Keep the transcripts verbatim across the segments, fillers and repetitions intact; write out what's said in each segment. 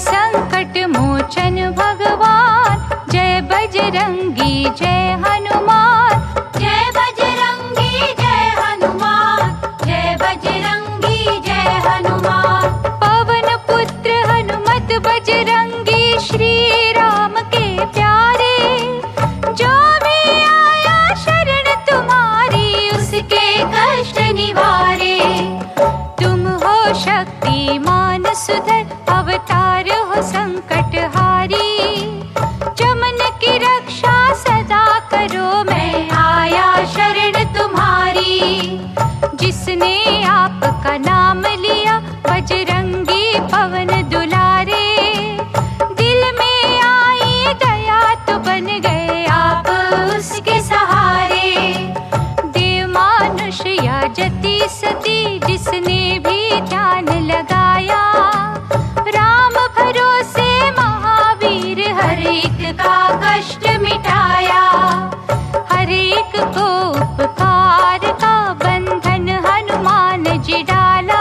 संकट मोचन भगवान, जय बजरंगी जय हनुमान। जय बजरंगी जय हनुमान, जय बजरंगी जय हनुमान। पवन पुत्र हनुमत बजरंगी, श्री राम के प्यारे। जो भी आया शरण तुम्हारी, उसके कष्ट निवारे। तुम हो शक्तिमान सुधर, अवतार हो संकट हारी। चमन की रक्षा सदा करो, मैं आया शरण तुम्हारी। जिसने आपका नाम लिया, बजरंगी पवन दुलारे। दिल में आई दया तो बन गए आप उसके सहारे। देव मानुष या जति सती, जिसने भी ध्यान लगाया। राम भरोसे महावीर, हर एक का कष्ट मिटाया। हर एक को उपकार का बंधन हनुमान जी डाला।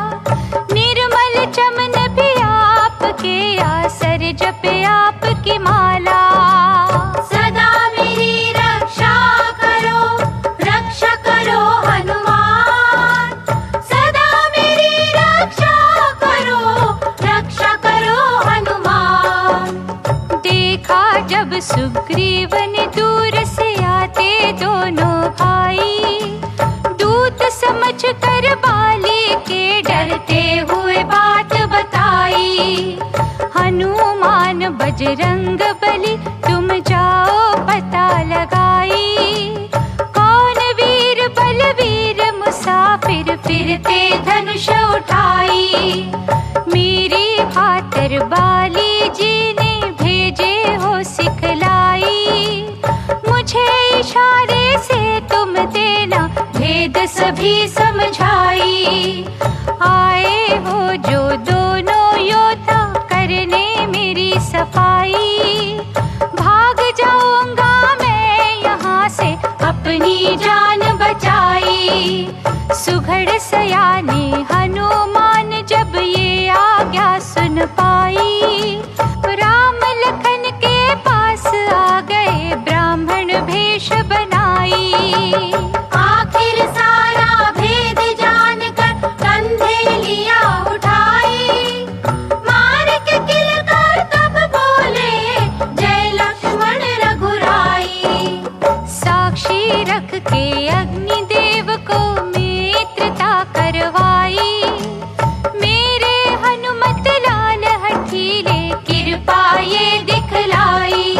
निर्मल चमन भी आपके आसर, जपे आपकी माला। सदा मेरी रक्षा करो, रक्षा करो हनुमान। सदा मेरी रक्षा करो, रक्षा करो हनुमान। देखा जब सुग्रीव ने दूर से आते दोनों भाई, दूत समझ कर बाली के डरते हुए बात बताई। हनुमान बजरंग बली, तुम जाओ पता लगाई। कौन वीर बलवीर मुसाफिर, फिरते धनुष उठाई। मेरी खातिर बाली जी ने भेजे हो सिखलाई। मुझे इशारे से तुम देना, भेद सभी समझाई। आए हो जो दोनों योद्धा, करने मेरी सफाई। भाग जाऊंगा मैं यहाँ से, अपनी जान बचाई। सुघड़ सयाने हनुमान, जब ये आज्ञा सुन पाई। राम लखन के पास आ गए, ब्राह्मण भेष बनाई। आखिर सारा भेद जानकर, कंधे लिया उठाई। मार के किलकार तब बोले, जय लक्ष्मण रघुराई। साक्षी रख के अग्निदेव को मित्रता करवाई। मेरे हनुमत लाल हठीले, कृपा ये दिखलाई।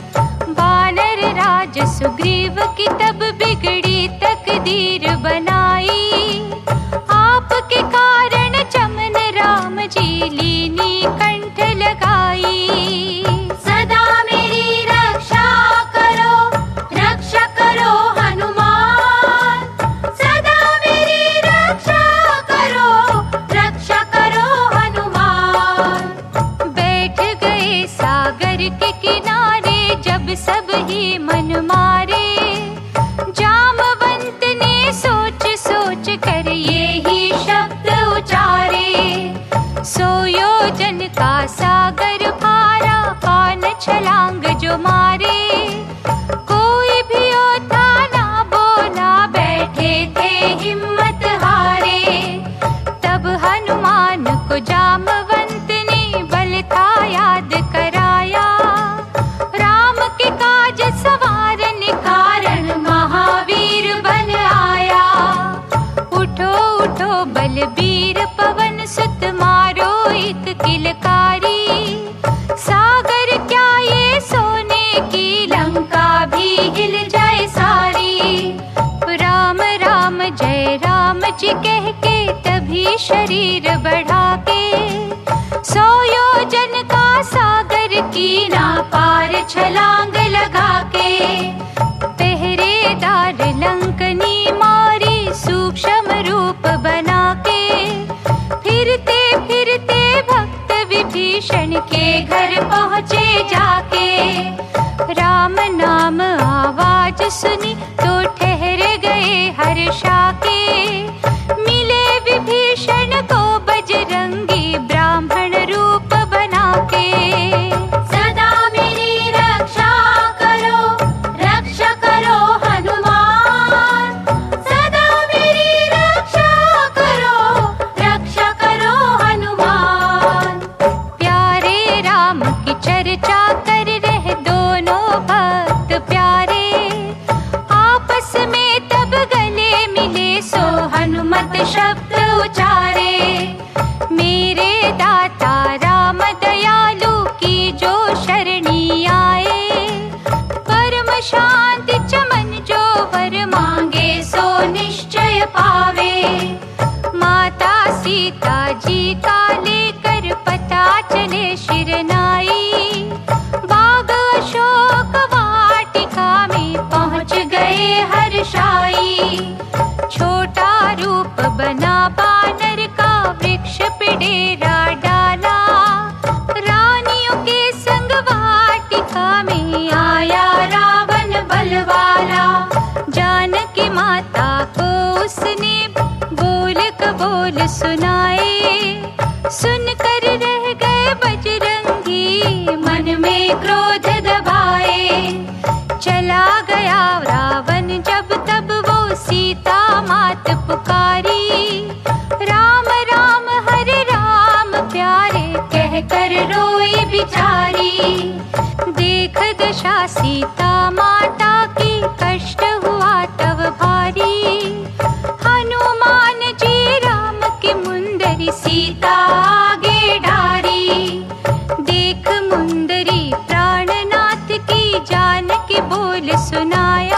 वानर राज सुग्रीव की तब बिगड़ी तकदीर बनाई। आपके कारण चमन राम जी लीनी कंठ लगाई। सदा मेरी रक्षा करो, रक्षा करो हनुमान। सदा मेरी रक्षा करो, रक्षा करो हनुमान। बैठ गए सागर के किनारे, जब सब ही मन मारे। जामवंत ने सोच सोच कर ये ही शब्द उचारे। सो योजन का सागर पारा, कौन छलांग जो मारे। कोई भी योद्धा ना बोला, बैठे थे हिम्मत हारे। तब हनुमान को जामवंत ने बल था याद कराया। राम के काज सवारने कारण, महावीर बन आया। उठो उठो बलबीर पवन सुत, मारो एक किलकारी। सागर क्या ये सोने की लंका, भी हिल जाए सारी। राम राम जय राम जी कह के, तभी शरीर बढ़ा के। सौ योजन का सागर की ना पार, छलांग लगा के। पहरेदार लंकनी मारी, सूक्ष्म रूप बना के। फिरते फिरते भक्त विभीषण के घर पहुँचे जाके। राम नाम आवाज सुनी, तो ठहर गए हर्षा के। मिले विभीषण को बजरंगी, ब्राह्मण रूप बना क्रोध दबाए। चला गया रावण जब तब वो सीता मात पुकारी। राम राम हरे राम प्यारे कह कर रोई बिचारी। देख दशा सीता माता की कष्ट हुआ तब भारी। हनुमान जी राम की मुंदरी सीता आगे डारी। देख मुंदरी प्राणनाथ की जानकी बोल सुनाया।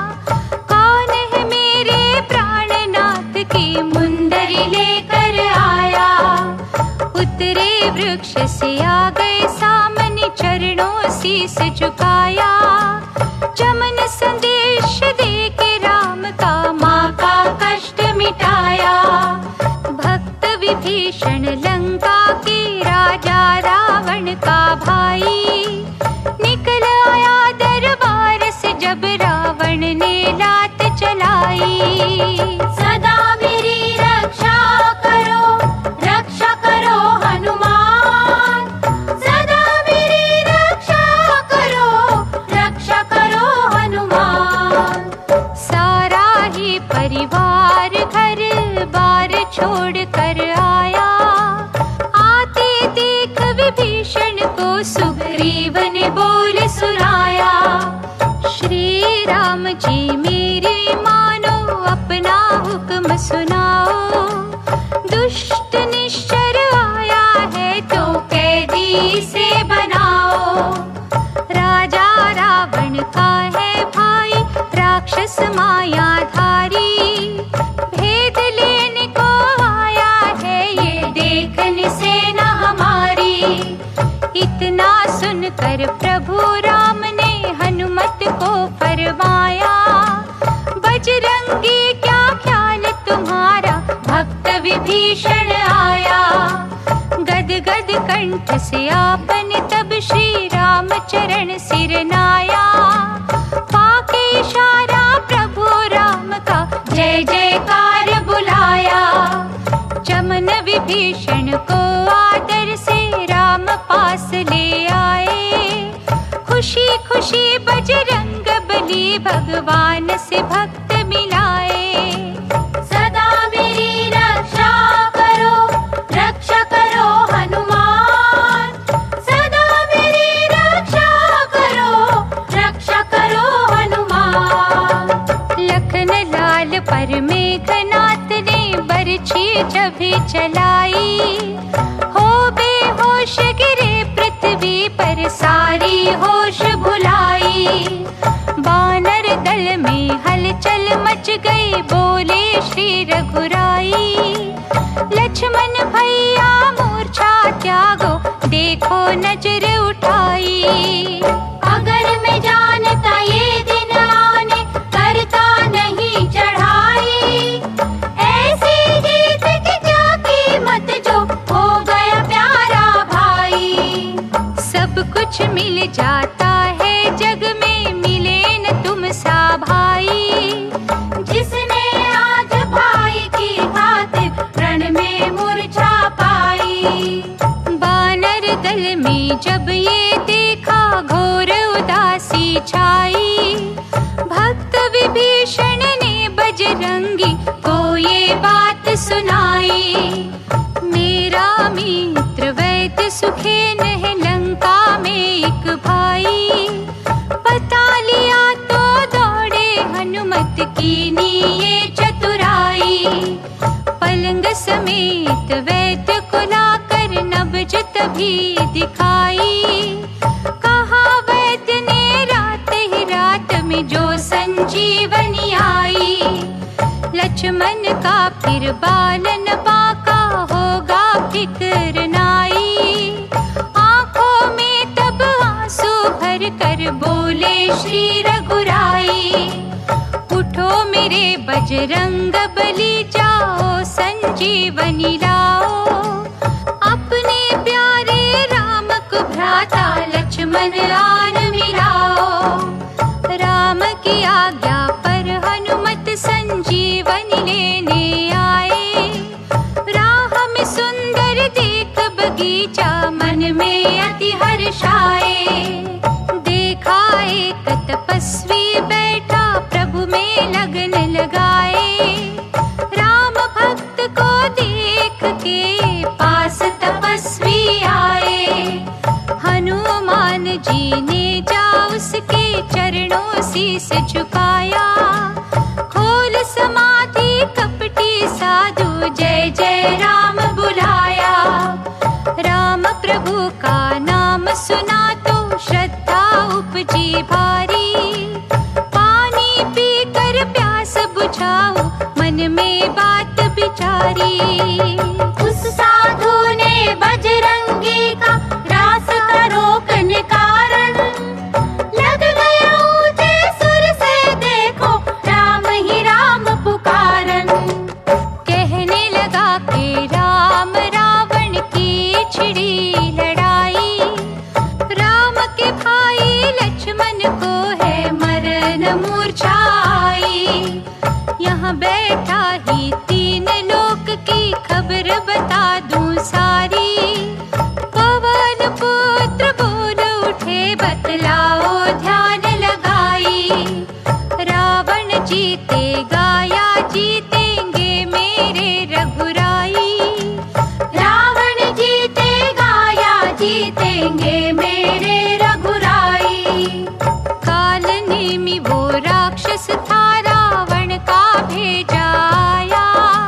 कौन है मेरे प्राणनाथ की मुंदरी लेकर आया। उतरे वृक्ष से आ गए सामने चरणों शीस झुकाया। जमन संदेश दे के राम का माँ का कष्ट मिटाया। भक्त विभीषण लंका के राजा रावण का भाई। निकल आया दरबार से जब रावण ने लात चलाई। सदा मेरी रक्षा करो, रक्षा करो हनुमान। सदा मेरी रक्षा करो, रक्षा करो हनुमान। सारा ही परिवार घर बार छोड़ कर आया। आते देख विभीषण को सुग्रीव ने बोल सुनाया। श्री राम जी मेरी मानो अपना हुक्म सुनाओ। दुष्ट निश्चर आया है तो कैदी से बनाओ। राजा रावण का है भाई राक्षस मायाधारी। भेद लेने को आया है ये देखने से न हमारी। इतना सुनकर प्रभु राम ने हनुमत को फरमाया। बजरंगी क्या ख्याल तुम्हारा भक्त विभीषण आया। गद गद कंठ से आपन तब श्री राम चरण सिर नाया। पाके इशारा प्रभु राम का जय जयकार बुलाया। जमन विभीषण को आदर से राम पास ले आए। खुशी खुशी बजरंग बली भगवान से भक्त मिलाए। सदा मेरी रक्षा करो, रक्षा करो हनुमान। सदा मेरी रक्षा करो, रक्षा करो हनुमान। लखन लाल पर मेघनाथ ने बरछी जब चलाई। हो बेहोश गिरे पृथ्वी पर सारी होश भुलाई। बानर दल में हलचल मच गई बोले श्री रघुराई। लक्ष्मण भैया मूर्छा त्यागो देखो नजर उठाई। अगर मैं जानता ये दिन आने करता नहीं चढ़ाई। ऐसी जीत की क्या कीमत जो हो गया प्यारा भाई। सब कुछ मिल जाता है जग में मिले न तुम सा भाई। जिसने आज भाई की खातिर रण में मूर्छा पाई। बानर दल में जब ये देखा घोर उदासी छाई। भक्त विभीषण ने बजरंगी को ये बात सुनाई। मेरा मित्र वैद्य सुखेन है लंका में एक भाई। पता लिया तो दौड़े हनुमत की ये चतुराई। पलंग समेत वैद्य को लाकर नब्ज तभी दिखाई। कहा वैद्य ने रात ही रात में जो संजीवनी आई। लक्ष्मण का फिर बालन बाका होगा फिक्र नाई। आंखों में तब आंसू भर कर बोले श्री रघुराई। उठो मेरे बजरंग बली जाओ संजीवनी लाओ। अपने प्यारे राम को भ्राता लक्ष्मण आन मिलाओ। राम की आज्ञा पर हनुमत संजीवनी लेने आए। राह में सुंदर देख बगीचा मन में अति हर्षाए। देखा एक तपस्वी बैठा प्रभु में लगन लगाए। राम भक्त को देख के पास तपस्वी आए। हनुमान जी ने जा उसके चरणों शीस झुकाया। खोल समाधि कपटी साधु जय जय राम बुलाया। राम प्रभु का नाम सुना तो श्रद्धा उपजी भारी। पानी पीकर प्यास बुझाओ मन में बात विचारी। उस साधु ने बजरंगी का रास्ता रोकने कारण लग गया ऊंचे सुर से देखो राम ही राम पुकारन। कहने लगा कि राम रावण की छिड़ी लड़ाई। राम के भाई लक्ष्मण को है मरण मूर्छा आई। यहाँ बैठा ही तीन लोक की खबर बता दूं सारी। पवन पुत्र बोल उठे बतलाओ ध्यान लगाई। रावण जीतेगा या जीतेंगे मेरे रघुराई। रावण जीतेगा या जीतेंगे मेरे रघुराई। काल नेमि वो राक्षस था रावण का भेजा आया।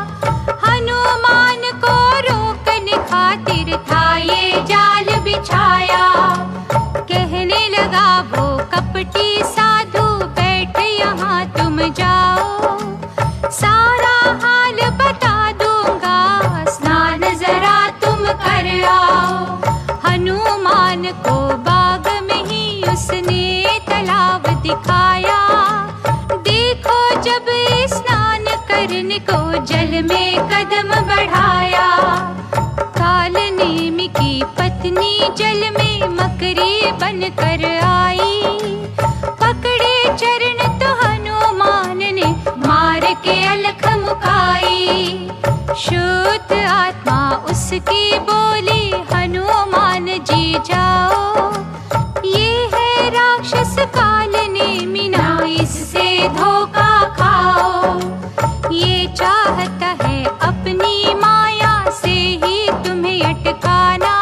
हनुमान को रोकने खातिर था ये जाल बिछाया। कहने लगा वो कपटी साधु बैठ यहाँ तुम जाओ। सारा हाल बता दूंगा स्नान जरा तुम कर आओ। हनुमान को बाग में ही उसने तालाब दिखाया। देखो जब स्नान करने को जल में कदम बढ़ाया। काल नेमि की पत्नी जल में मकरी बनकर आई। पकड़े चरण तो हनुमान ने मार के अलख मुकाई। शुद्ध आत्मा उसकी बोली हनुमान जी जाओ। ये है राक्षस काल नेमि ना इससे धोखा खाओ। ये चाहता है अपनी माया से ही तुम्हें अटकाना।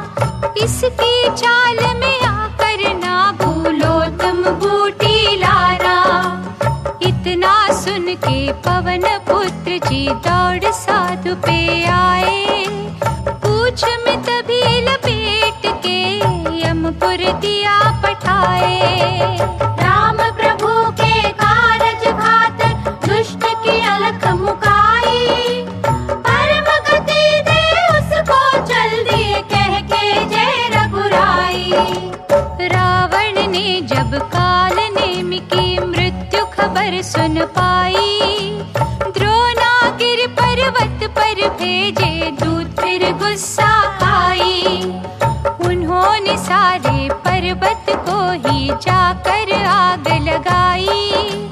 इसकी चाल में आकर ना भूलो तुम बूटी लाना। इतना सुन के पवन पुत्र जी दौड़ साधु पे आए। पूछ में तभी लपेट के यमपुर दिया पठाए। राम प्रभु के कारज खातर दुष्ट की अलख मुकाई। परम गति दे उसको जल्दी कह के जय रघुराई। रावण ने जब काल नेमि की मृत्यु खबर सुन पाई। द्रोणागिरि पर्वत पर भेजे दूत फिर गुस्सा आई। उन्होंने सारे पर्वत को ही जाकर आग लगाई।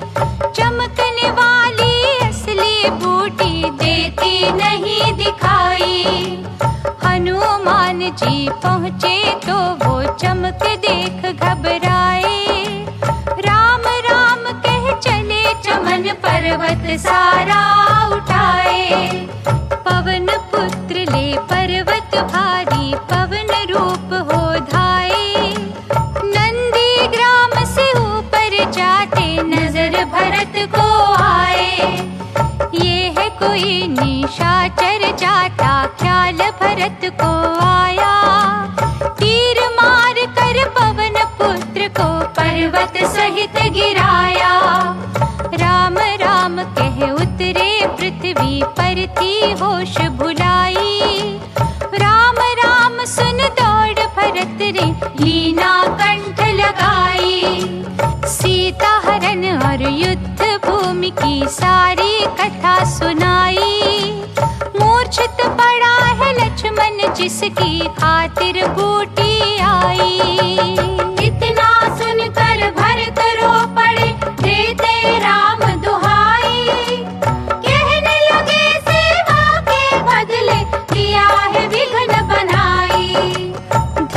चमकने वाली असली बूटी देती नहीं दिखाई। हनुमान जी पहुँचे तो वो चमक देख घबराए। राम राम कह चले चमन पर्वत सारा उठाए। पवन पुत्र ले पर्वत भारी पवन रूप हो धाये। नंदी ग्राम से ऊपर जाते नजर भरत को आए। ये है कोई निशाचर जाता ख्याल भरत को आया। तीर मार कर पवन पुत्र को पर्वत सहित गिराया। राम राम कह उतरे पृथ्वी पर थी होश भुलाई। राम राम सुन दौड़ भरत रे लीना कंठ लगाई। सीता हरण और युद्ध भूमि की सारी कथा सुनाई। मूर्छित पड़ा है लक्ष्मण जिसकी खातिर बूटी आई। इतना सुनकर भरत रो पड़े देते राम दुहाई। कहने लगे सेवा के बदले दिया है विघ्न बनाई।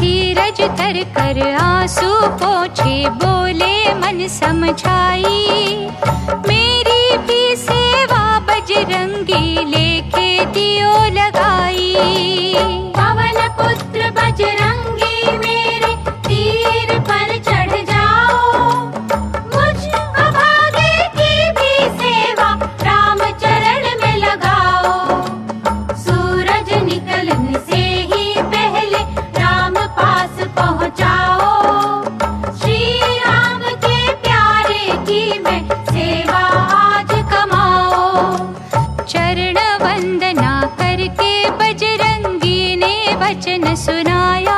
गज तर कर आंसू पोछे, बोले मन समझाई। मेरी भी सेवा बजरंगी, लेके दियो लगाई। पवन पुत्र बजरंगी मेरे, तीर पर चढ़ जाओ। मुझ अभागे की भी सेवा, राम चरण में लगाओ। सूरज निकलने से ही पहले, राम पास पहुँचाओ। श्री राम के प्यारे की मैं सेवा आज कमाओ। चरण वंदना करके बजरंगी ने वचन सुनाया।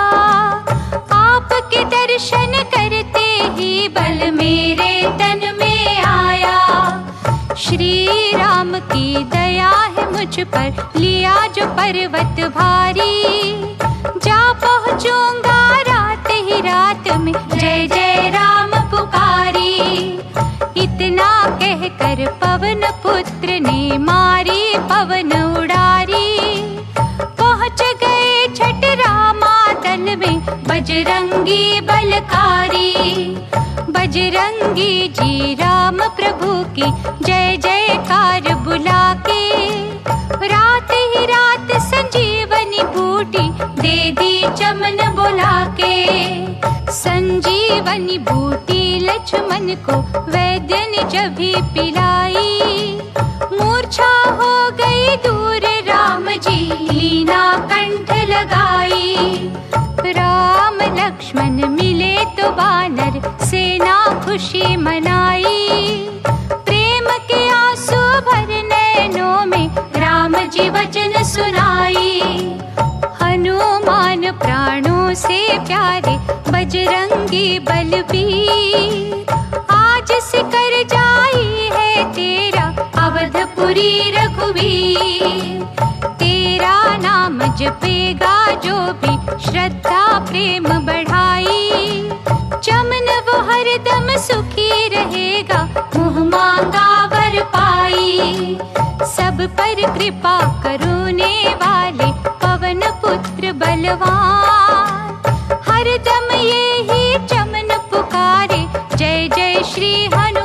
आपके दर्शन करते ही बल मेरे तन में आया। श्री राम की दया है मुझ पर, लिया जो पर्वत भारी। जा पहुँचूंगा रात ही रात में, जय जय राम पुकारी। इतना कहकर पवन पुत्र ने मारी पवन उड़ारी। पहुँच गए छठ रामा दल में, बजरंगी बलकारी। बजरंगी जी राम प्रभु की जय जयकार बुला के, रात ही रात संजीवनी बूटी दे दी चमन बुला के। संजीवनी बूटी लक्ष्मण को वैद्य ने जब भी पिलाई। मूर्छा हो गई दूर राम जी, लीना कंठ लगाई। राम लक्ष्मण मिले तो वानर, सेना खुशी मनाई। प्रेम के आंसू भर नैनों में, राम जी वचन सुनाई। हनुमान प्राणों से प्यारे, बजरंगी बलबीर। आज सिकर जाई है तेरा, अवधपुरी रघुवीर। तेरा नाम जपेगा जो भी, श्रद्धा प्रेम बढ़ाई। चमन वो हरदम सुखी रहेगा, मुँह मांगा वर पाई। सब पर कृपा करुणे वाले, पवन पुत्र बलवान। हरदम ये ही चमन पुकारे, जय जय श्री हनुमान।